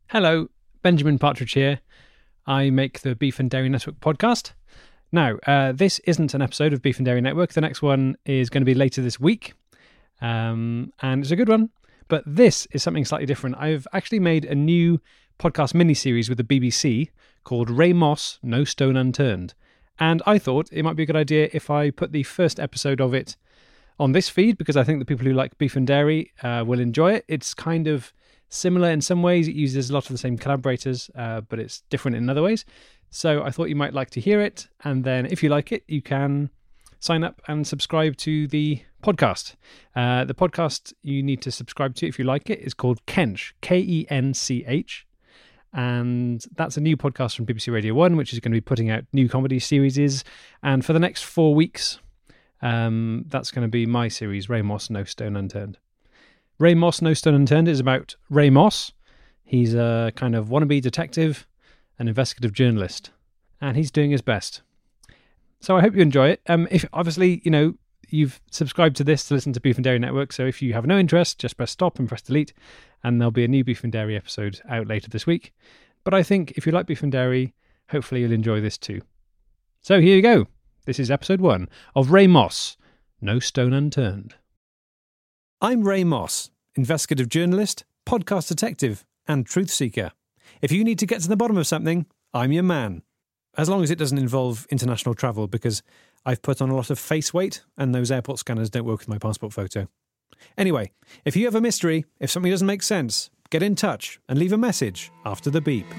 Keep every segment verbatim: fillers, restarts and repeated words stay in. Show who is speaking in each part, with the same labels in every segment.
Speaker 1: Hello, Benjamin Partridge here. I make the Beef and Dairy Network podcast. Now, uh, this isn't an episode of Beef and Dairy Network. The next one is going to be later this week, um, and it's a good one. But this is something slightly different. I've actually made a new podcast mini-series with the B B C called Ray Moss, No Stone Unturned. And I thought it might be a good idea if I put the first episode of it on this feed, because I think the people who like beef and dairy uh, will enjoy it. It's kind of similar in some ways. It uses a lot of the same collaborators, uh, but it's different in other ways. So I thought you might like to hear it. And then if you like it, you can sign up and subscribe to the podcast. Uh, the podcast you need to subscribe to if you like it is called Kench, K E N C H. And that's a new podcast from B B C Radio one, which is going to be putting out new comedy series. And for the next four weeks, um, that's going to be my series, Ray Moss, No Stone Unturned. Ray Moss, No Stone Unturned is about Ray Moss. He's a kind of wannabe detective, an investigative journalist, and he's doing his best. So I hope you enjoy it. Um, if obviously, you know, you've subscribed to this to listen to Beef and Dairy Network, so if you have no interest, just press stop and press delete, and there'll be a new Beef and Dairy episode out later this week. But I think if you like Beef and Dairy, hopefully you'll enjoy this too. So here you go. This is episode one of Ray Moss, No Stone Unturned. I'm Ray Moss, investigative journalist, podcast detective, and truth seeker. If you need to get to the bottom of something, I'm your man. As long as it doesn't involve international travel, because I've put on a lot of face weight and those airport scanners don't work with my passport photo. Anyway, if you have a mystery, if something doesn't make sense, get in touch and leave a message after the beep.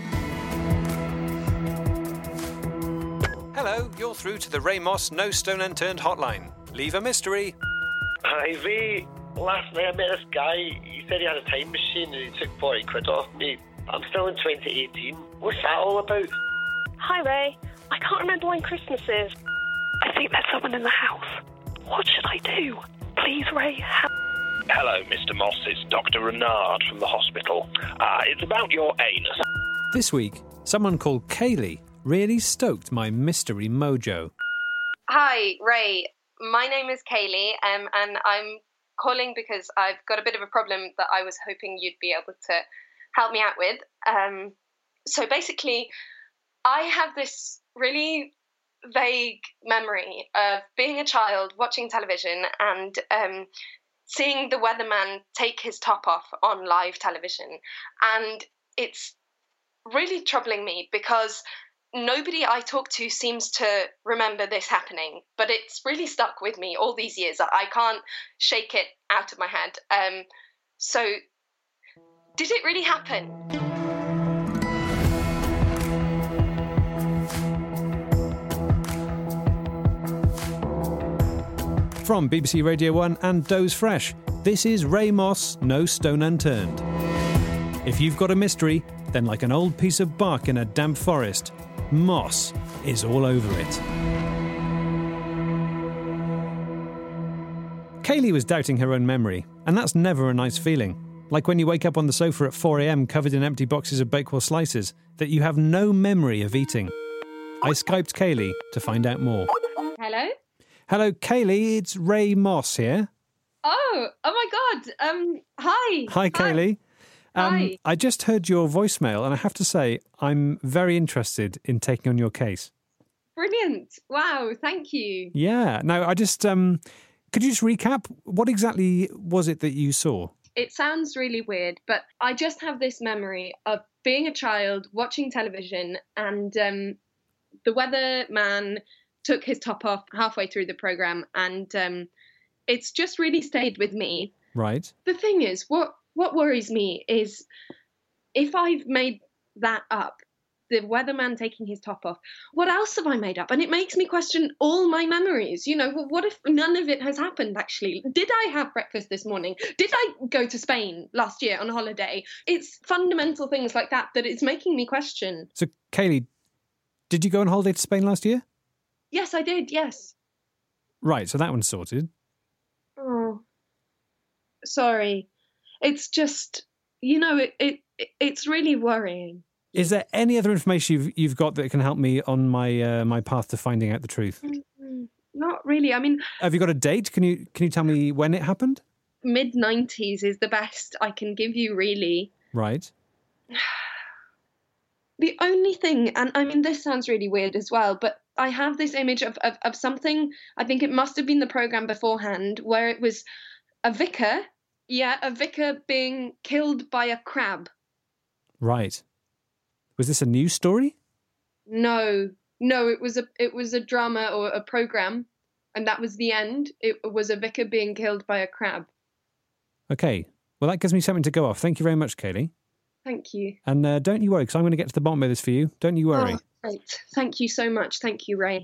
Speaker 1: Hello, you're through to the Ray Moss No Stone Unturned hotline. Leave a mystery.
Speaker 2: Hi, Ray. Last night I met this guy. He said he had a time machine and he took forty quid off me. I'm still in twenty eighteen. What's that all about?
Speaker 3: Hi, Ray. I can't remember when Christmas is. I think there's someone in the house. What should I do? Please, Ray, help.
Speaker 4: Hello, Mister Moss. It's Doctor Renard from the hospital. Uh, it's about your anus.
Speaker 1: This week, someone called Kaylee really stoked my mystery mojo.
Speaker 5: Hi, Ray. My name is Kaylee, um, and I'm calling because I've got a bit of a problem that I was hoping you'd be able to help me out with. Um, so basically, I have this really vague memory of being a child watching television and um, seeing the weatherman take his top off on live television. And it's really troubling me because nobody I talk to seems to remember this happening, but it's really stuck with me all these years. I can't shake it out of my head. Um, so, did it really happen?
Speaker 1: From B B C Radio one and Doze Fresh, this is Ray Moss, No Stone Unturned. If you've got a mystery, then like an old piece of bark in a damp forest, Moss is all over it. Kaylee was doubting her own memory, and that's never a nice feeling. Like when you wake up on the sofa at four a.m. covered in empty boxes of Bakewell slices that you have no memory of eating. I Skyped Kaylee to find out more.
Speaker 6: Hello?
Speaker 1: Hello, Kaylee, it's Ray Moss here.
Speaker 6: Oh, oh my God. Um, hi.
Speaker 1: Hi, Kaylee. Um,
Speaker 6: Hi.
Speaker 1: I just heard your voicemail, and I have to say, I'm very interested in taking on your case.
Speaker 6: Brilliant. Wow, thank you.
Speaker 1: Yeah. Now, I just, um, could you just recap? What exactly was it that you saw?
Speaker 6: It sounds really weird, but I just have this memory of being a child watching television and um, the weatherman took his top off halfway through the programme, and um, it's just really stayed with me.
Speaker 1: Right.
Speaker 6: The thing is, what What worries me is if I've made that up, the weatherman taking his top off, what else have I made up? And it makes me question all my memories. You know, what if none of it has happened, actually? Did I have breakfast this morning? Did I go to Spain last year on holiday? It's fundamental things like that that it's making me question.
Speaker 1: So, Kaylee, did you go on holiday to Spain last year?
Speaker 6: Yes, I did, yes.
Speaker 1: Right, so that one's sorted.
Speaker 6: Oh, sorry. It's just, you know, it, it it's really worrying.
Speaker 1: Is there any other information you've you've got that can help me on my uh, my path to finding out the truth?
Speaker 6: Mm-hmm. Not really. I mean,
Speaker 1: have you got a date? Can you can you tell me when it happened?
Speaker 6: mid nineties is the best I can give you, really.
Speaker 1: Right.
Speaker 6: the only thing, and I mean, this sounds really weird as well, but I have this image of, of, of something, I think it must have been the programme beforehand, where it was a vicar, yeah, a vicar being killed by a crab.
Speaker 1: Right. Was this a news story?
Speaker 6: No, no, it was a it was a drama or a programme, and that was the end. It was a vicar being killed by a crab.
Speaker 1: Okay. Well, that gives me something to go off. Thank you very much, Kaylee.
Speaker 6: Thank you.
Speaker 1: And uh, don't you worry, because I'm going to get to the bottom of this for you. Don't you worry.
Speaker 6: Oh, great. Thank you so much. Thank you, Ray.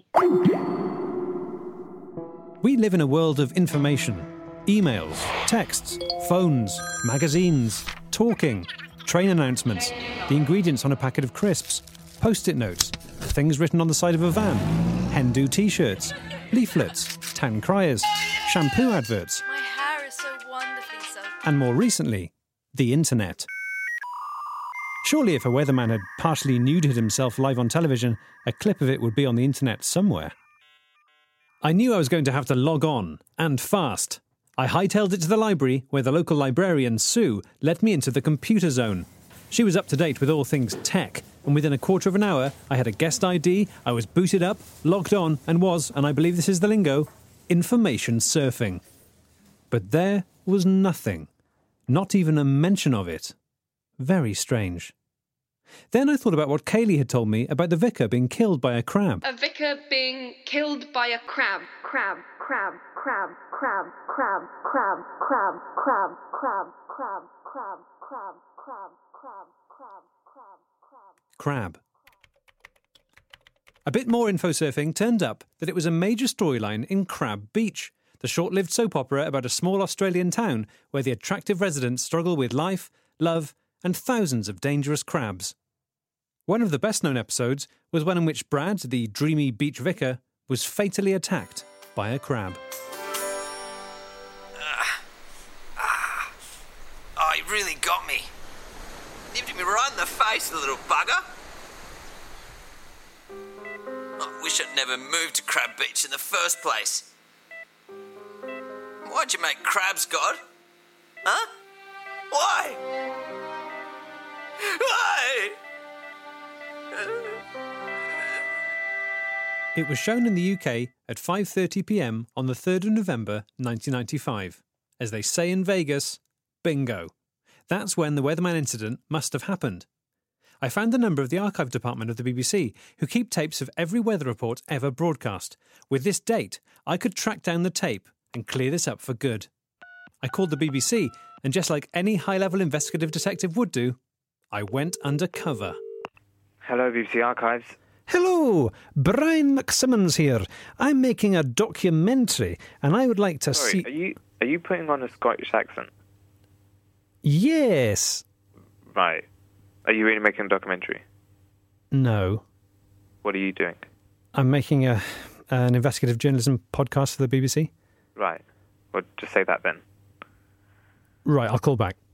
Speaker 1: We live in a world of information. Emails, texts, phones, magazines, talking, train announcements, the ingredients on a packet of crisps, post-it notes, things written on the side of a van, Hen-Do t-shirts, leaflets, tan criers, shampoo adverts,
Speaker 7: My hair is so wonderfully silky.
Speaker 1: and more recently, the internet. Surely if a weatherman had partially nuded himself live on television, a clip of it would be on the internet somewhere. I knew I was going to have to log on, and fast. I hightailed it to the library, where the local librarian, Sue, let me into the computer zone. She was up to date with all things tech, and within a quarter of an hour, I had a guest I D, I was booted up, logged on, and was, and I believe this is the lingo, information surfing. But there was nothing. Not even a mention of it. Very strange. Then I thought about what Kaylee had told me about the vicar being killed by a crab.
Speaker 6: A vicar being killed by a crab. Crab, crab, crab, crab, crab, crab, crab, crab, crab, crab, crab, crab, crab, crab, crab, crab, crab.
Speaker 1: Crab. A bit more info surfing turned up that it was a major storyline in Crab Beach, the short-lived soap opera about a small Australian town where the attractive residents struggle with life, love, and thousands of dangerous crabs. One of the best-known episodes was one in which Brad, the dreamy beach vicar, was fatally attacked by a crab.
Speaker 8: Ah, ah, oh, he really got me. Nipped me right in the face, the little bugger. I wish I'd never moved to Crab Beach in the first place. Why'd you make crabs, God? Huh? Why? Why?
Speaker 1: It was shown in the U K at five thirty p m on the third of November nineteen ninety-five. As they say in Vegas, bingo. That's when the Weatherman incident must have happened. I found the number of the archive department of the B B C, who keep tapes of every weather report ever broadcast. With this date, I could track down the tape and clear this up for good. I called the B B C, and just like any high-level investigative detective would do, I went undercover.
Speaker 9: Hello, B B C Archives.
Speaker 1: Hello, Brian McSimmons here. I'm making a documentary, and I would like to
Speaker 9: Sorry,
Speaker 1: see...
Speaker 9: are you are you putting on a Scottish accent?
Speaker 1: Yes.
Speaker 9: Right. Are you really making a documentary?
Speaker 1: No.
Speaker 9: What are you doing?
Speaker 1: I'm making a an investigative journalism podcast for the B B C.
Speaker 9: Right. Well, just say that then.
Speaker 1: Right, I'll call back.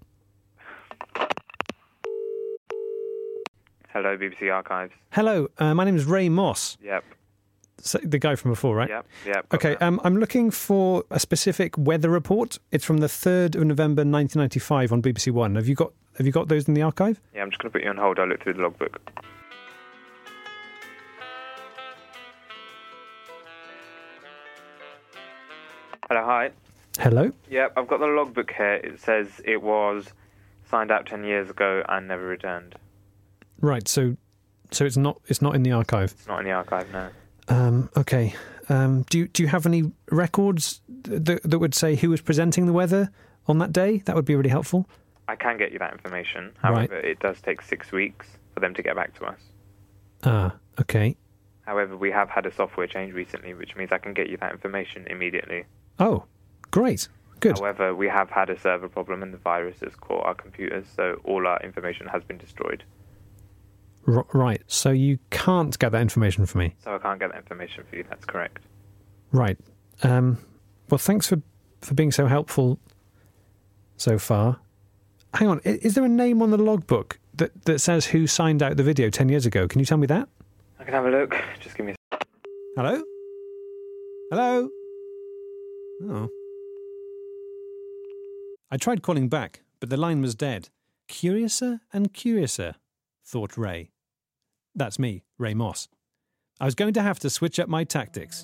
Speaker 9: Hello, B B C Archives.
Speaker 1: Hello, uh, my name is Ray Moss.
Speaker 9: Yep.
Speaker 1: So, the guy from before, right?
Speaker 9: Yep. Yep. got
Speaker 1: Okay,
Speaker 9: that.
Speaker 1: um, I'm looking for a specific weather report. It's from the third of November nineteen ninety-five on B B C One. Have you got Have you got those in the archive?
Speaker 9: Yeah, I'm just going to put you on hold. I'll look through the logbook. Hello, hi.
Speaker 1: Hello?
Speaker 9: Yep, I've got the logbook here. It says it was signed out ten years ago and never returned.
Speaker 1: Right, so so it's not it's not in the archive.
Speaker 9: It's not in the archive, no.
Speaker 1: Um, okay. Um, do you do you have any records that that would say who was presenting the weather on that day? That would be really helpful.
Speaker 9: I can get you that information. However,
Speaker 1: Right.
Speaker 9: it does take six weeks for them to get back to us.
Speaker 1: Ah, okay.
Speaker 9: However, we have had a software change recently, which means I can get you that information immediately.
Speaker 1: Oh, great. Good.
Speaker 9: However, we have had a server problem and the virus has caught our computers, so all our information has been destroyed.
Speaker 1: R- right. So you can't get that information for me.
Speaker 9: So I can't get that information for you, that's correct.
Speaker 1: Right. Um, well, thanks for, for being so helpful so far. Hang on. Is, is there a name on the logbook that, that says who signed out the video ten years ago? Can you tell me that?
Speaker 9: I can have a look. Just give me a...
Speaker 1: Hello? Hello? Oh. I tried calling back, but the line was dead. Curiouser and curiouser, thought Ray. That's me, Ray Moss. I was going to have to switch up my tactics.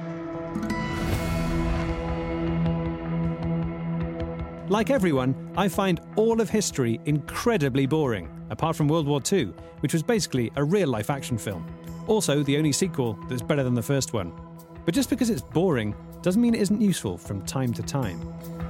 Speaker 1: Like everyone, I find all of history incredibly boring, apart from World War Two, which was basically a real-life action film. Also, the only sequel that's better than the first one. But just because it's boring doesn't mean it isn't useful from time to time.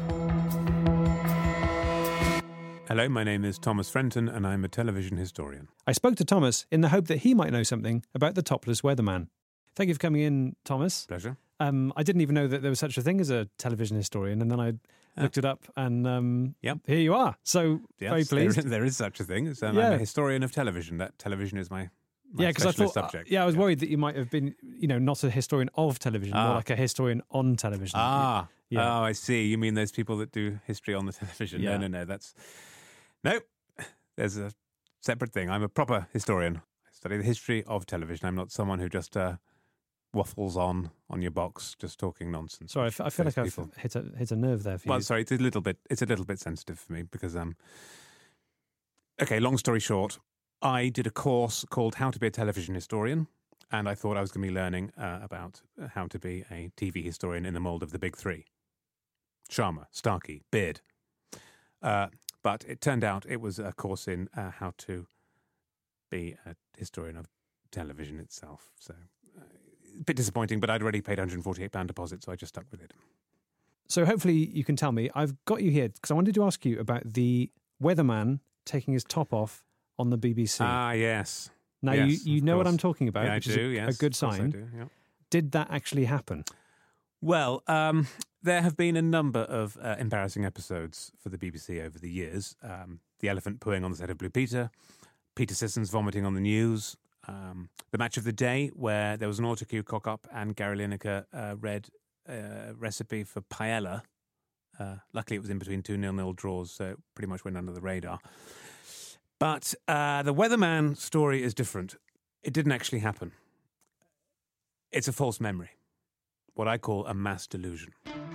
Speaker 10: Hello, my name is Thomas Frenton and I'm a television historian.
Speaker 1: I spoke to Thomas in the hope that he might know something about the Topless Weatherman. Thank you for coming in, Thomas.
Speaker 10: Pleasure.
Speaker 1: Um, I didn't even know that there was such a thing as a television historian, and then I
Speaker 10: Ah.
Speaker 1: looked it up, and um,
Speaker 10: Yep.
Speaker 1: here you are. So,
Speaker 10: Yes,
Speaker 1: very pleased.
Speaker 10: There is, there is such a thing. It's, um,
Speaker 1: Yeah.
Speaker 10: I'm a historian of television. That television is my, my
Speaker 1: yeah, because I
Speaker 10: specialist
Speaker 1: thought,
Speaker 10: subject.
Speaker 1: yeah, I was worried that you might have been, you know, not a historian of television,
Speaker 10: Ah.
Speaker 1: more like a historian on television.
Speaker 10: Ah,
Speaker 1: Yeah.
Speaker 10: oh, I see. You mean those people that do history on the television?
Speaker 1: Yeah.
Speaker 10: No, no, no. That's no. There's a separate thing. I'm a proper historian. I study the history of television. I'm not someone who just uh, waffles on on your box, just talking nonsense.
Speaker 1: Sorry, I, f- I feel
Speaker 10: Those
Speaker 1: like I've
Speaker 10: people.
Speaker 1: hit a hit a nerve there for
Speaker 10: Well,
Speaker 1: you.
Speaker 10: sorry, it's a little bit. It's a little bit sensitive for me because um. Okay, long story short, I did a course called How to Be a Television Historian, and I thought I was going to be learning uh, about how to be a T V historian in the mould of the big three: Sharma, Starkey, Beard. Uh, but it turned out it was a course in uh, how to be a historian of television itself. So uh, a bit disappointing, but I'd already paid one hundred forty-eight pounds deposit, so I just stuck with it.
Speaker 1: So hopefully you can tell me. I've got you here because I wanted to ask you about the weatherman taking his top off on the B B C.
Speaker 10: Ah, yes.
Speaker 1: Now,
Speaker 10: Yes,
Speaker 1: you, you
Speaker 10: of
Speaker 1: know what
Speaker 10: course.
Speaker 1: I'm talking about,
Speaker 10: Yeah, I
Speaker 1: which
Speaker 10: do,
Speaker 1: is a,
Speaker 10: yes,
Speaker 1: a good
Speaker 10: of course I
Speaker 1: sign.
Speaker 10: do, yeah.
Speaker 1: Did that actually happen?
Speaker 10: Well, um, there have been a number of uh, embarrassing episodes for the B B C over the years. Um, the elephant pooing on the set of Blue Peter, Peter Sissons vomiting on the news, um, the match of the day where there was an autocue cock-up and Gary Lineker uh, read a recipe for paella. Uh, luckily, it was in between two nil-nil draws, so it pretty much went under the radar. But uh, the weatherman story is different. It didn't actually happen. It's a false memory. What I call a mass delusion.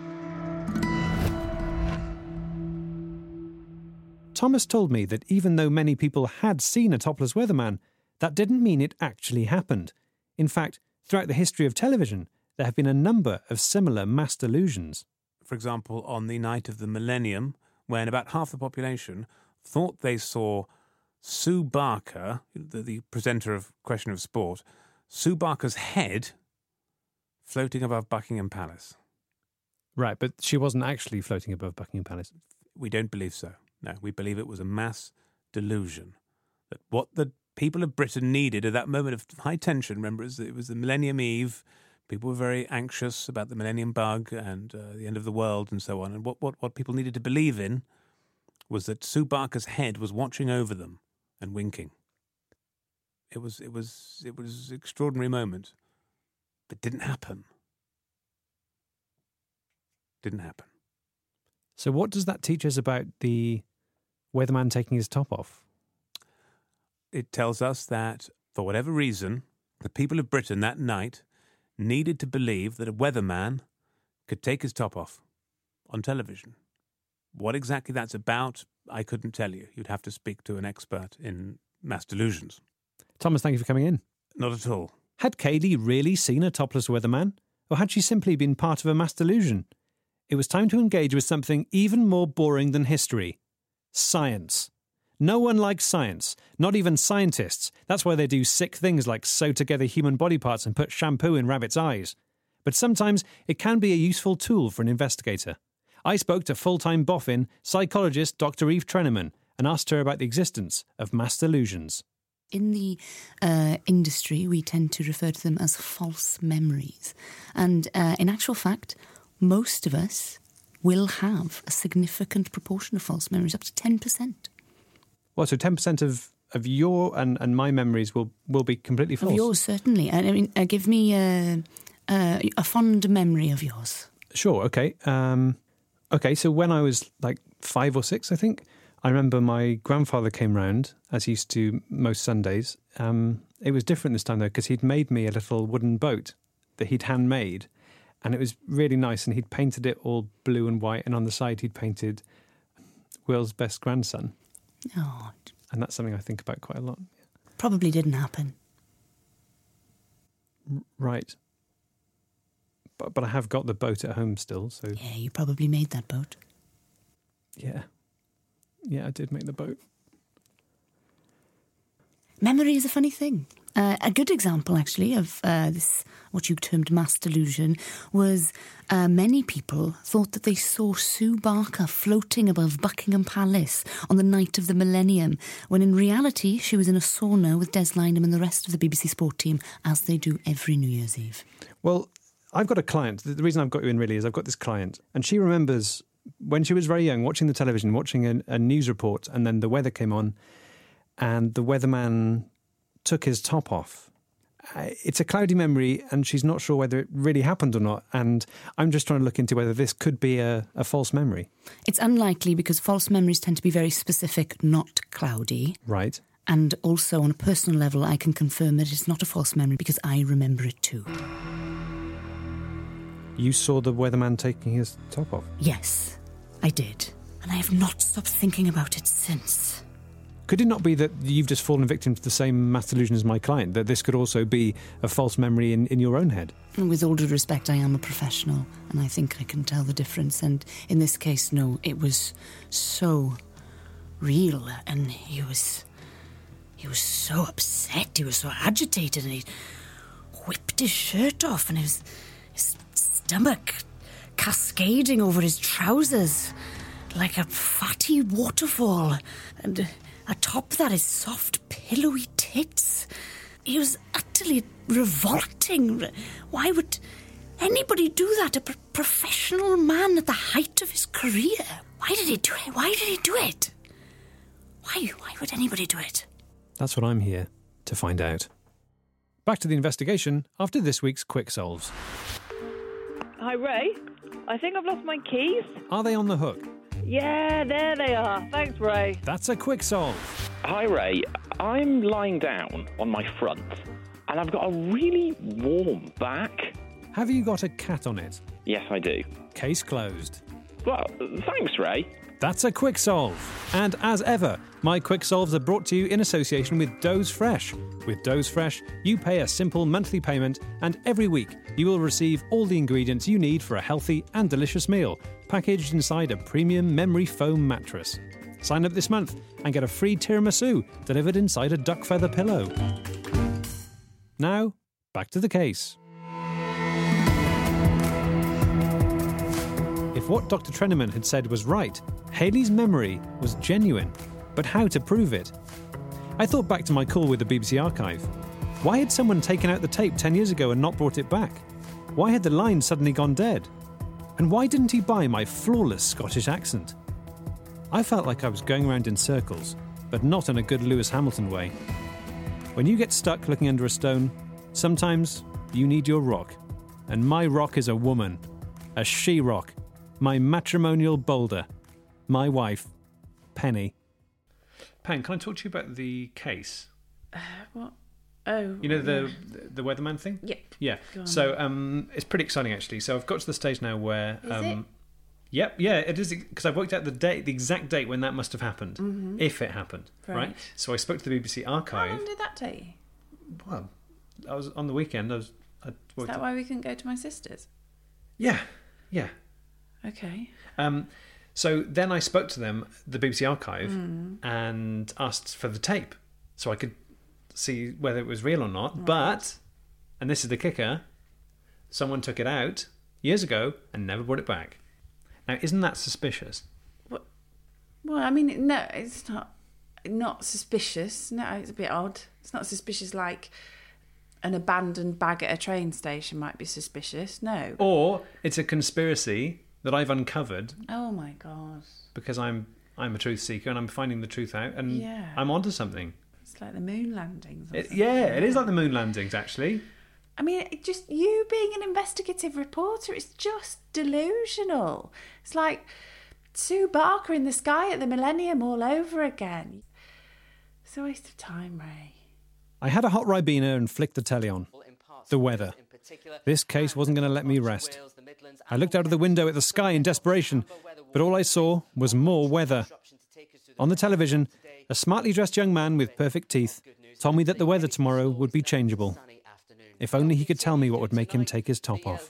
Speaker 1: Thomas told me that even though many people had seen a topless weatherman, that didn't mean it actually happened. In fact, throughout the history of television, there have been a number of similar mass delusions.
Speaker 10: For example, on the night of the millennium, when about half the population thought they saw Sue Barker, the, the presenter of Question of Sport, Sue Barker's head floating above Buckingham Palace.
Speaker 1: Right, but she wasn't actually floating above Buckingham Palace.
Speaker 10: We don't believe so. No, we believe it was a mass delusion. That what the people of Britain needed at that moment of high tension, remember, it was, it was the Millennium Eve. People were very anxious about the Millennium Bug and uh, the end of the world and so on. And what, what, what people needed to believe in was that Sue Barker's head was watching over them and winking. It was it was it was an extraordinary moment, but didn't happen. Didn't happen.
Speaker 1: So what does that teach us about the weatherman taking his top off?
Speaker 10: It tells us that, for whatever reason, the people of Britain that night needed to believe that a weatherman could take his top off on television. What exactly that's about, I couldn't tell you. You'd have to speak to an expert in mass delusions.
Speaker 1: Thomas, thank you for coming in.
Speaker 10: Not at all.
Speaker 1: Had Kaylee really seen a topless weatherman? Or had she simply been part of a mass delusion? It was time to engage with something even more boring than history. Science. No one likes science, not even scientists. That's why they do sick things like sew together human body parts and put shampoo in rabbits' eyes. But sometimes it can be a useful tool for an investigator. I spoke to full-time boffin psychologist Doctor Eve Treneman and asked her about the existence of mass delusions.
Speaker 11: In the uh, industry, we tend to refer to them as false memories. And uh, in actual fact, most of us will have a significant proportion of false memories, up to ten percent.
Speaker 1: Well, so ten percent of, of your and, and my memories will, will be completely false?
Speaker 11: Of yours, certainly. I mean, uh, give me uh, uh, a fond memory of yours.
Speaker 1: Sure, okay. Um, okay, so when I was like five or six, I think, I remember my grandfather came round, as he used to most Sundays. Um, it was different this time, though, because he'd made me a little wooden boat that he'd handmade, and it was really nice, and he'd painted it all blue and white, and on the side he'd painted Will's best grandson.
Speaker 11: Oh.
Speaker 1: And that's something I think about quite a lot.
Speaker 11: Probably didn't happen.
Speaker 1: Right. But, but I have got the boat at home still, so...
Speaker 11: Yeah, you probably made that boat.
Speaker 1: Yeah. Yeah, I did make the boat.
Speaker 11: Memory is a funny thing. Uh, a good example, actually, of uh, this, what you termed mass delusion, was uh, many people thought that they saw Sue Barker floating above Buckingham Palace on the night of the millennium, when in reality she was in a sauna with Des Lynam and the rest of the B B C Sport team, as they do every New Year's Eve.
Speaker 1: Well, I've got a client. The reason I've got you in really is I've got this client, and she remembers when she was very young, watching the television, watching a, a news report, and then the weather came on, and the weatherman took his top off. Uh, it's a cloudy memory, and she's not sure whether it really happened or not, and I'm just trying to look into whether this could be a, a false memory.
Speaker 11: It's unlikely because false memories tend to be very specific, not cloudy.
Speaker 1: Right.
Speaker 11: And also, on a personal level, I can confirm that it's not a false memory because I remember it too.
Speaker 1: You saw the weatherman taking his top off?
Speaker 11: Yes, I did. And I have not stopped thinking about it since.
Speaker 1: Could it not be that you've just fallen victim to the same mass delusion as my client, that this could also be a false memory in, in your own head?
Speaker 11: With all due respect, I am a professional, and I think I can tell the difference. And in this case, no, it was so real, and he was... He was so upset, he was so agitated, and he whipped his shirt off, and his, his stomach cascading over his trousers like a fatty waterfall. And... atop that, his soft, pillowy tits. He was utterly revolting. Why would anybody do that? A pro- professional man at the height of his career. Why did he do it? Why did he do it? Why? Why would anybody do it?
Speaker 1: That's what I'm here to find out. Back to the investigation after this week's Quick Solves.
Speaker 12: Hi, Ray. I think I've lost my keys.
Speaker 1: Are they on the hook?
Speaker 12: Yeah, there they are. Thanks, Ray.
Speaker 1: That's a quick solve.
Speaker 4: Hi, Ray. I'm lying down on my front, and I've got a really warm back.
Speaker 1: Have you got a cat on it?
Speaker 4: Yes, I do.
Speaker 1: Case closed.
Speaker 4: Well, thanks, Ray.
Speaker 1: That's a quick solve. And as ever, my quick solves are brought to you in association with Doze Fresh. With Doze Fresh, you pay a simple monthly payment, and every week you will receive all the ingredients you need for a healthy and delicious meal, packaged inside a premium memory foam mattress. Sign up this month and get a free tiramisu delivered inside a duck feather pillow. Now, back to the case. If what Doctor Treneman had said was right, Hayley's memory was genuine. But how to prove it? I thought back to my call with the B B C archive. Why had someone taken out the tape ten years ago and not brought it back? Why had the line suddenly gone dead? And why didn't he buy my flawless Scottish accent? I felt like I was going around in circles, but not in a good Lewis Hamilton way. When you get stuck looking under a stone, sometimes you need your rock. And my rock is a woman. A she-rock. My matrimonial boulder. My wife, Penny. Pen, can I talk to you about the case?
Speaker 13: Uh, what? Oh.
Speaker 1: You know the the, the weatherman thing?
Speaker 13: Yeah.
Speaker 1: Yeah. So um, it's pretty exciting, actually. So I've got to the stage now where...
Speaker 13: Is
Speaker 1: um,
Speaker 13: it?
Speaker 1: Yep, yeah, it is, because I've worked out the date, the exact date when that must have happened,
Speaker 13: mm-hmm.
Speaker 1: if it happened, right. right? So I spoke to the B B C archive.
Speaker 13: How long did that take you?
Speaker 1: Well, I was on the weekend. I was. I
Speaker 13: Is that why we couldn't go to my sister's?
Speaker 1: Yeah, yeah.
Speaker 13: Okay.
Speaker 1: Um, so then I spoke to them, the B B C archive,
Speaker 13: mm.
Speaker 1: and asked for the tape so I could see whether it was real or not.
Speaker 13: Right.
Speaker 1: But, and this is the kicker, someone took it out years ago and never brought it back. Now, isn't that suspicious?
Speaker 13: What? Well, I mean, no, it's not not suspicious. No, it's a bit odd. It's not suspicious like an abandoned bag at a train station might be suspicious. No.
Speaker 1: Or it's a conspiracy that I've uncovered.
Speaker 13: Oh my God.
Speaker 1: Because I'm I'm a truth seeker and I'm finding the truth out and
Speaker 13: yeah.
Speaker 1: I'm onto something.
Speaker 13: It's like the moon landings. Or
Speaker 1: it, yeah, it is like the moon landings, actually.
Speaker 13: I mean, it just you being an investigative reporter, it's just delusional. It's like Sue Barker in the sky at the millennium all over again. It's a waste of time, Ray.
Speaker 1: I had a hot Ribena and flicked the telly on. The weather. This case wasn't going to let me rest. I looked out of the window at the sky in desperation, but all I saw was more weather. On the television, a smartly dressed young man with perfect teeth told me that the weather tomorrow would be changeable. If only he could tell me what would make him take his top off.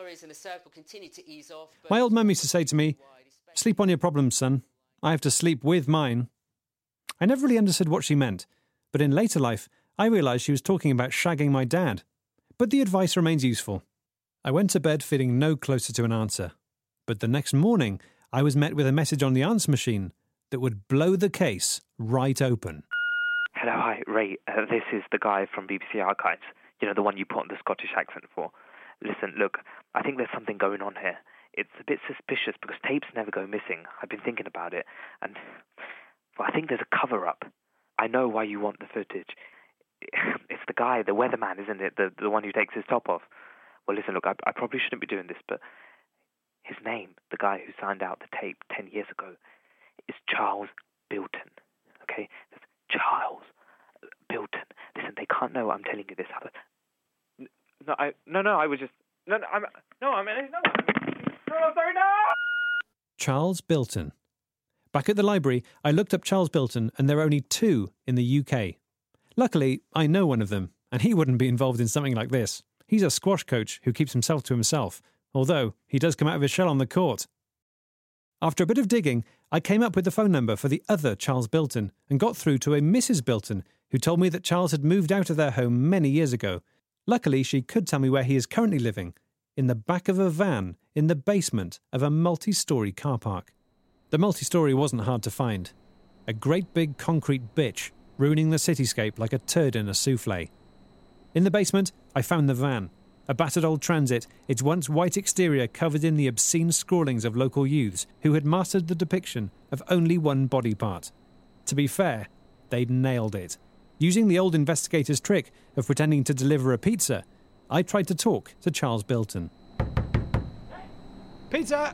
Speaker 1: My old mum used to say to me, "Sleep on your problems, son. I have to sleep with mine." I never really understood what she meant, but in later life, I realised she was talking about shagging my dad. But the advice remains useful. I went to bed feeling no closer to an answer. But the next morning, I was met with a message on the answer machine that would blow the case right open.
Speaker 9: Hello, hi, Ray. Uh, this is the guy from B B C Archives. You know, the one you put on the Scottish accent for. Listen, look, I think there's something going on here. It's a bit suspicious because tapes never go missing. I've been thinking about it, and well, I think there's a cover-up. I know why you want the footage. It's the guy, the weatherman, isn't it? The the one who takes his top off. Well, listen, look, I, I probably shouldn't be doing this, but his name, the guy who signed out the tape ten years ago, is Charles Bilton. Okay? That's Charles Bilton. Listen, they can't know I'm telling you this. No, I, no, no, I was just... No, no, I'm... No, I mean... No, no, sorry, no!
Speaker 1: Charles Bilton. Back at the library, I looked up Charles Bilton, and there are only two in the U K. Luckily, I know one of them, and he wouldn't be involved in something like this. He's a squash coach who keeps himself to himself, although he does come out of his shell on the court. After a bit of digging, I came up with the phone number for the other Charles Bilton and got through to a Missus Bilton, who told me that Charles had moved out of their home many years ago. Luckily, she could tell me where he is currently living, in the back of a van in the basement of a multi-storey car park. The multi-storey wasn't hard to find. A great big concrete bitch, ruining the cityscape like a turd in a souffle. In the basement, I found the van, a battered old transit, its once white exterior covered in the obscene scrawlings of local youths who had mastered the depiction of only one body part. To be fair, they'd nailed it. Using the old investigator's trick of pretending to deliver a pizza, I tried to talk to Charles Bilton. Pizza!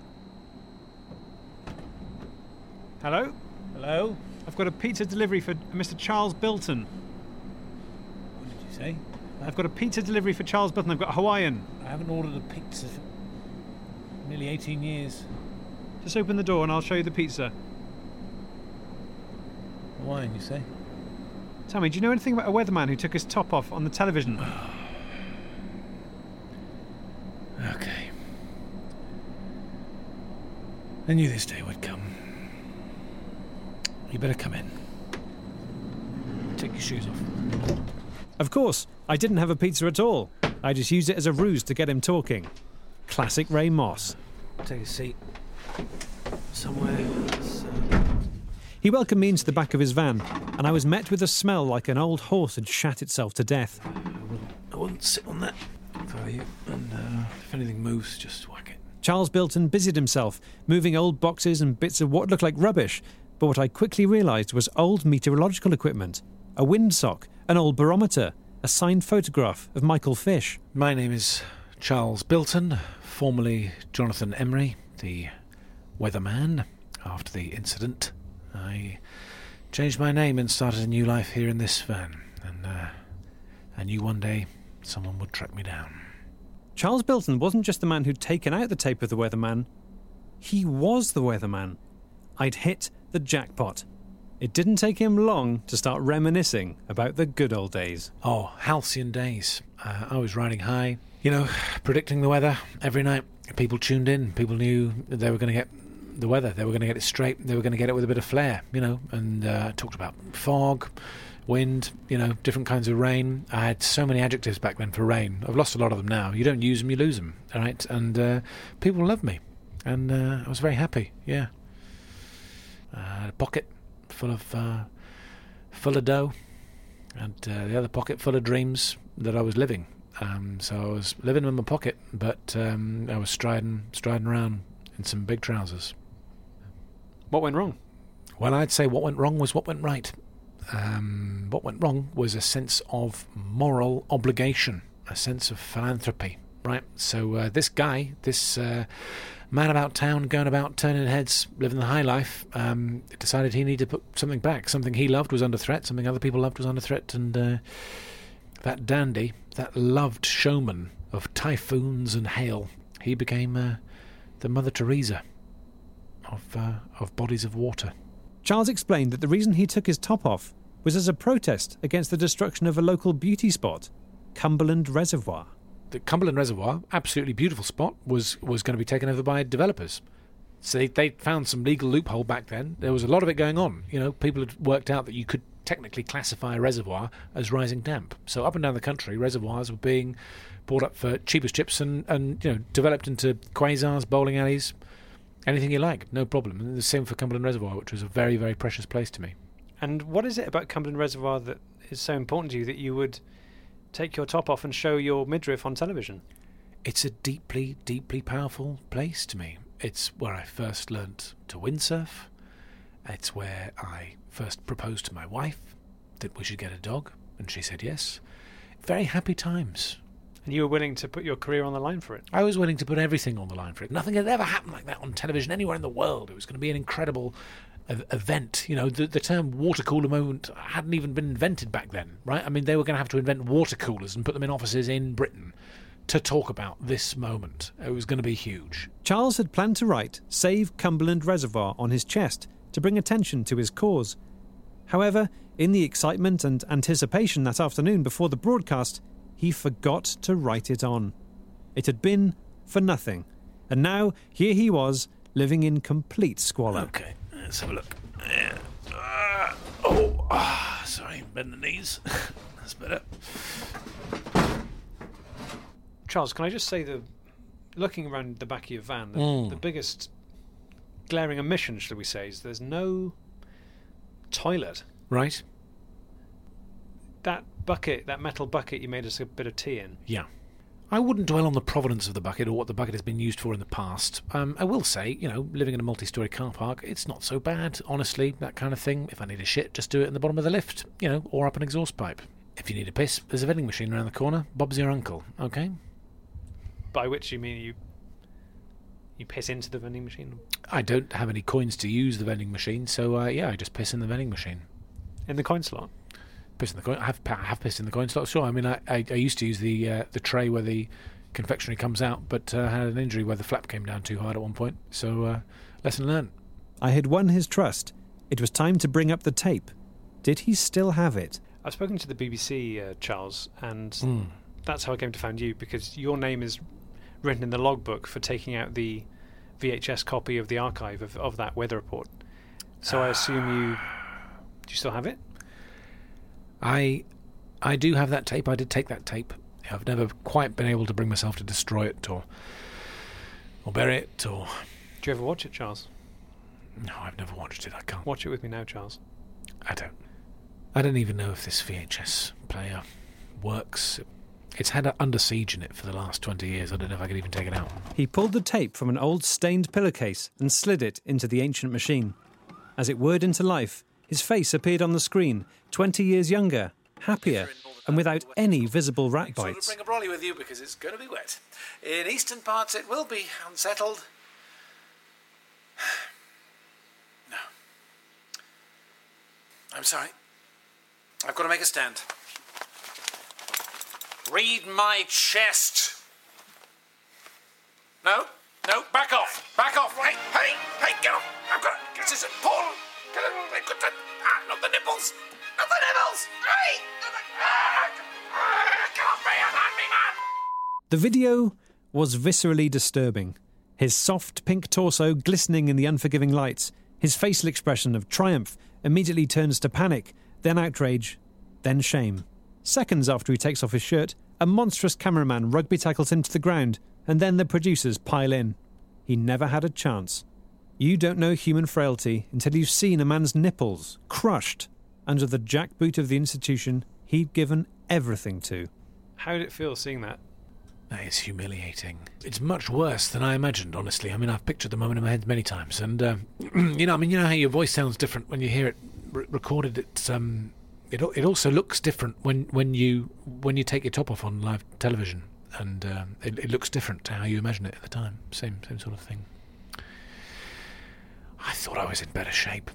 Speaker 1: Hello?
Speaker 14: Hello?
Speaker 1: I've got a pizza delivery for Mister Charles Bilton.
Speaker 14: What did you say?
Speaker 1: I've got a pizza delivery for Charles Bilton. I've got a Hawaiian.
Speaker 14: I haven't ordered a pizza for nearly eighteen years.
Speaker 1: Just open the door and I'll show you the pizza.
Speaker 14: Hawaiian, you say?
Speaker 1: Tell me, do you know anything about a weatherman who took his top off on the television?
Speaker 14: Okay. I knew this day would come. You better come in. Take your shoes off.
Speaker 1: Of course, I didn't have a pizza at all. I just used it as a ruse to get him talking. Classic Ray Moss.
Speaker 14: Take a seat. Somewhere. So...
Speaker 1: He welcomed me into the back of his van, and I was met with a smell like an old horse had shat itself to death.
Speaker 14: I wouldn't, I wouldn't sit on that if I were you. And uh, if anything moves, just whack it.
Speaker 1: Charles Bilton busied himself, moving old boxes and bits of what looked like rubbish, but what I quickly realised was old meteorological equipment, a windsock, an old barometer, a signed photograph of Michael Fish.
Speaker 14: My name is Charles Bilton, formerly Jonathan Emery, the weatherman. After the incident, I changed my name and started a new life here in this van, and uh, I knew one day someone would track me down.
Speaker 1: Charles Bilton wasn't just the man who'd taken out the tape of the weatherman. He was the weatherman. I'd hit the jackpot. It didn't take him long to start reminiscing about the good old days.
Speaker 14: Oh, halcyon days. Uh, I was riding high, you know, predicting the weather every night. People tuned in. People knew that they were going to get the weather. They were going to get it straight. They were going to get it with a bit of flair, you know, and uh, talked about fog, wind, you know, different kinds of rain. I had so many adjectives back then for rain. I've lost a lot of them now. You don't use them, you lose them, all right? And uh, people loved me, and uh, I was very happy, yeah. I had a pocket full of uh, full of dough, and uh, the other pocket full of dreams that I was living. Um, so I was living in my pocket, but um, I was striding, striding around in some big trousers.
Speaker 1: What went wrong?
Speaker 14: Well, I'd say what went wrong was what went right. Um, what went wrong was a sense of moral obligation, a sense of philanthropy, right? So uh, this guy, this uh, man about town, going about turning heads, living the high life, um, decided he needed to put something back. Something he loved was under threat, something other people loved was under threat, and uh, that dandy, that loved showman of typhoons and hail, he became uh, the Mother Teresa of uh, of bodies of water.
Speaker 1: Charles explained that the reason he took his top off was as a protest against the destruction of a local beauty spot. Cumberland Reservoir.
Speaker 14: The Cumberland Reservoir, absolutely beautiful spot, was, was going to be taken over by developers. So they, they found some legal loophole back then. There was a lot of it going on. You know, people had worked out that you could technically classify a reservoir as rising damp. So up and down the country, reservoirs were being bought up for cheap as chips and, and you know, developed into quasars, bowling alleys, anything you like, no problem. And the same for Cumberland Reservoir, which was a very, very precious place to me.
Speaker 1: And what is it about Cumberland Reservoir that is so important to you that you would take your top off and show your midriff on television?
Speaker 14: It's a deeply, deeply powerful place to me. It's where I first learnt to windsurf. It's where I first proposed to my wife that we should get a dog, and she said yes. Very happy times.
Speaker 1: And you were willing to put your career on the line for it?
Speaker 14: I was willing to put everything on the line for it. Nothing had ever happened like that on television anywhere in the world. It was going to be an incredible uh, event. You know, the, the term water cooler moment hadn't even been invented back then, right? I mean, they were going to have to invent water coolers and put them in offices in Britain to talk about this moment. It was going to be huge.
Speaker 1: Charles had planned to write Save Cumberland Reservoir on his chest to bring attention to his cause. However, in the excitement and anticipation that afternoon before the broadcast, he forgot to write it on. It had been for nothing. And now, here he was, living in complete squalor.
Speaker 14: Okay, let's have a look. Yeah. Uh, oh, ah, sorry, bend the knees. That's better.
Speaker 1: Charles, can I just say that looking around the back of your van, the,
Speaker 14: Mm.
Speaker 1: the biggest glaring omission, shall we say, is there's no toilet.
Speaker 14: Right.
Speaker 1: That bucket, that metal bucket you made us a bit of tea in.
Speaker 14: Yeah. I wouldn't dwell on the provenance of the bucket or what the bucket has been used for in the past. Um, I will say, you know, living in a multi-storey car park, it's not so bad, honestly, that kind of thing. If I need a shit, just do it in the bottom of the lift, you know, or up an exhaust pipe. If you need a piss, there's a vending machine around the corner. Bob's your uncle, okay?
Speaker 1: By which you mean you you piss into the vending machine?
Speaker 14: I don't have any coins to use the vending machine, so uh, yeah, I just piss in the vending machine.
Speaker 1: In the coin slot?
Speaker 14: Piss in the coin. I have, I have pissed in the coin slot, sure. I mean, I, I, I used to use the uh, the tray where the confectionery comes out, but uh, had an injury where the flap came down too hard at one point. So, uh, lesson learned.
Speaker 1: I had won his trust. It was time to bring up the tape. Did he still have it? I've spoken to the B B C, uh, Charles, and
Speaker 14: Mm.
Speaker 1: that's how I came to find you, because your name is written in the logbook for taking out the V H S copy of the archive of, of that weather report. So I assume you... Do you still have it?
Speaker 14: I I do have that tape. I did take that tape. I've never quite been able to bring myself to destroy it or or bury it or...
Speaker 1: Do you ever watch it, Charles?
Speaker 14: No, I've never watched it. I can't.
Speaker 1: Watch it with me now, Charles.
Speaker 14: I don't. I don't even know if this V H S player works. It's had a Under Siege in it for the last twenty years. I don't know if I could even take it out.
Speaker 1: He pulled the tape from an old stained pillowcase and slid it into the ancient machine. As it whirred into life, his face appeared on the screen, twenty years younger, happier, and without any visible rat bites.
Speaker 14: Bring a brolly with you because it's going to be wet. In eastern parts it will be unsettled. No. I'm sorry. I've got to make a stand. Read my chest. No, no, back off, back off. Hey, hey, hey, get off. I've got to, this is it, Paul. Get it, good to, ah, not the nipples, not the nipples. Hey, ah, ah, get off me, unhand me, man.
Speaker 1: The video was viscerally disturbing. His soft pink torso glistening in the unforgiving lights, his facial expression of triumph immediately turns to panic, then outrage, then shame. Seconds after he takes off his shirt, a monstrous cameraman rugby tackles him to the ground, and then the producers pile in. He never had a chance. You don't know human frailty until you've seen a man's nipples crushed under the jackboot of the institution he'd given everything to. How did it feel seeing that?
Speaker 14: That is humiliating. It's much worse than I imagined, honestly. I mean, I've pictured the moment in my head many times, and uh, you know, I mean, you know how your voice sounds different when you hear it re- recorded. It's um, it it also looks different when, when you when you take your top off on live television, and um, it, it looks different to how you imagine it at the time. Same same sort of thing. I thought I was in better shape.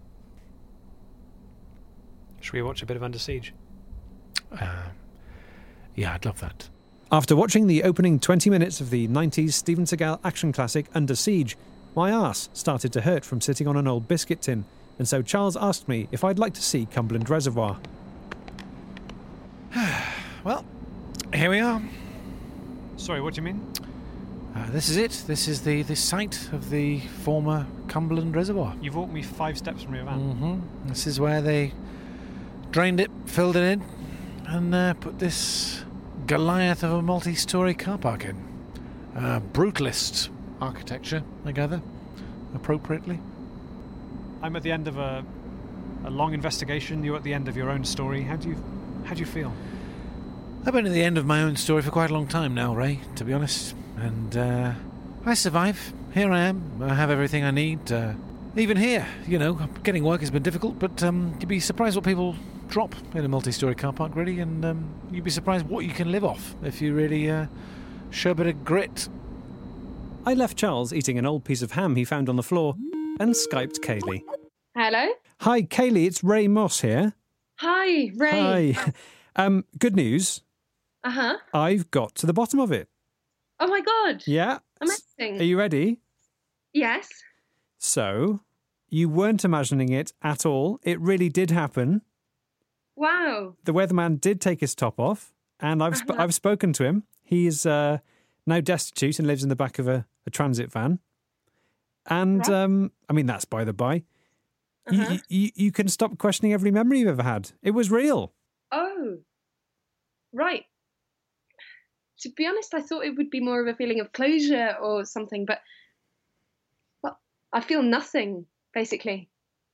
Speaker 1: Should we watch a bit of Under Siege?
Speaker 14: Uh, yeah, I'd love that.
Speaker 1: After watching the opening twenty minutes of the nineties Steven Seagal action classic Under Siege, my arse started to hurt from sitting on an old biscuit tin, and so Charles asked me if I'd like to see Cumberland Reservoir.
Speaker 14: Well, here we are.
Speaker 1: Sorry, what do you mean?
Speaker 14: Uh, this is it. This is the, the site of the former Cumberland Reservoir.
Speaker 1: You've walked me five steps from your van.
Speaker 14: Mm-hmm. This is where they drained it, filled it in, and uh, put this Goliath of a multi-storey car park in. Uh, brutalist architecture, I gather, appropriately.
Speaker 1: I'm at the end of a a long investigation. You're at the end of your own story. How do you how do you feel?
Speaker 14: I've been at the end of my own story for quite a long time now, Ray, to be honest. And uh, I survive. Here I am. I have everything I need. Uh, even here, you know, getting work has been difficult, but um, you'd be surprised what people drop in a multi-storey car park, really, and um, you'd be surprised what you can live off if you really uh, show a bit of grit.
Speaker 1: I left Charles eating an old piece of ham he found on the floor and Skyped Kaylee.
Speaker 6: Hello?
Speaker 1: Hi, Kaylee, it's Ray Moss here.
Speaker 6: Hi, Ray.
Speaker 1: Hi. um, good news.
Speaker 6: Uh-huh.
Speaker 1: I've got to the bottom of it.
Speaker 6: Oh, my God.
Speaker 1: Yeah.
Speaker 6: Amazing.
Speaker 1: Are you ready?
Speaker 6: Yes.
Speaker 1: So, you weren't imagining it at all. It really did happen.
Speaker 6: Wow.
Speaker 1: The weatherman did take his top off, and I've sp-
Speaker 6: Uh-huh.
Speaker 1: I've spoken to him. He's uh, now destitute and lives in the back of a, a transit van. And,
Speaker 6: Right.
Speaker 1: um, I mean, that's by the by. You,
Speaker 6: Uh-huh.
Speaker 1: you, you can stop questioning every memory you've ever had. It was real.
Speaker 6: Oh. Right. To be honest, I thought it would be more of a feeling of closure or something, but well, I feel nothing, basically.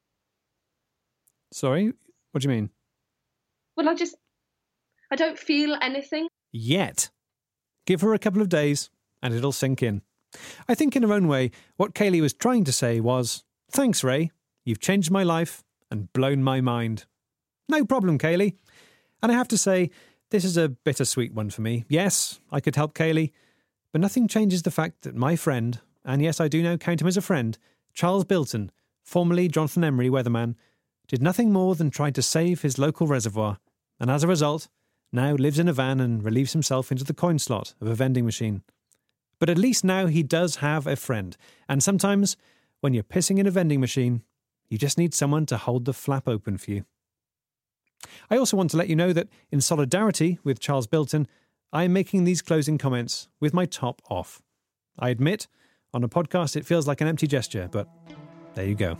Speaker 1: Sorry? What do you mean?
Speaker 6: Well, I just, I don't feel anything.
Speaker 1: Yet. Give her a couple of days and it'll sink in. I think in her own way, what Kaylee was trying to say was, thanks, Ray. You've changed my life and blown my mind. No problem, Kaylee. And I have to say, this is a bittersweet one for me. Yes, I could help Kaylee, but nothing changes the fact that my friend, and yes, I do now count him as a friend, Charles Bilton, formerly Jonathan Emery weatherman, did nothing more than try to save his local reservoir, and as a result, now lives in a van and relieves himself into the coin slot of a vending machine. But at least now he does have a friend, and sometimes, when you're pissing in a vending machine, you just need someone to hold the flap open for you. I also want to let you know that, in solidarity with Charles Bilton, I am making these closing comments with my top off. I admit, on a podcast it feels like an empty gesture, but there you go.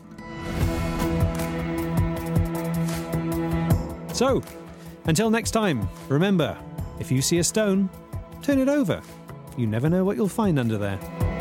Speaker 1: So, until next time, remember, if you see a stone, turn it over. You never know what you'll find under there.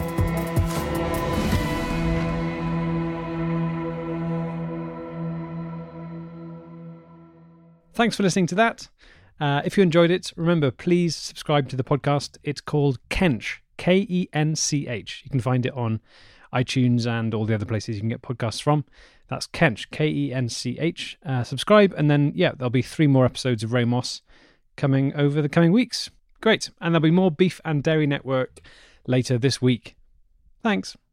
Speaker 1: Thanks for listening to that. Uh, if you enjoyed it, remember, please subscribe to the podcast. It's called Kench, K E N C H. You can find it on iTunes and all the other places you can get podcasts from. That's Kench, K E N C H. Uh, subscribe, and then, yeah, there'll be three more episodes of Ray Moss coming over the coming weeks. Great. And there'll be more Beef and Dairy Network later this week. Thanks.